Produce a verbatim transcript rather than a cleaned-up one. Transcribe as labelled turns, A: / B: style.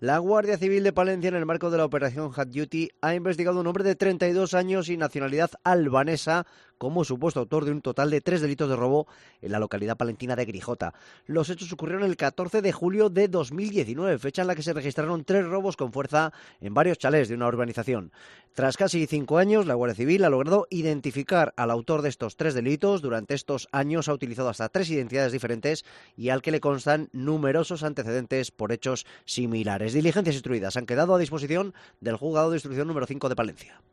A: La Guardia Civil de Palencia, en el marco de la operación Hot Duty, ha investigado a un hombre de treinta y dos años y nacionalidad albanesa como supuesto autor de un total de tres delitos de robo en la localidad palentina de Grijota. Los hechos ocurrieron el catorce de julio de dos mil diecinueve, fecha en la que se registraron tres robos con fuerza en varios chalés de una urbanización. Tras casi cinco años, la Guardia Civil ha logrado identificar al autor de estos tres delitos. Durante estos años ha utilizado hasta tres identidades diferentes y al que le constan numerosos antecedentes por hechos similares. Diligencias instruidas han quedado a disposición del juzgado de instrucción número cinco de Palencia.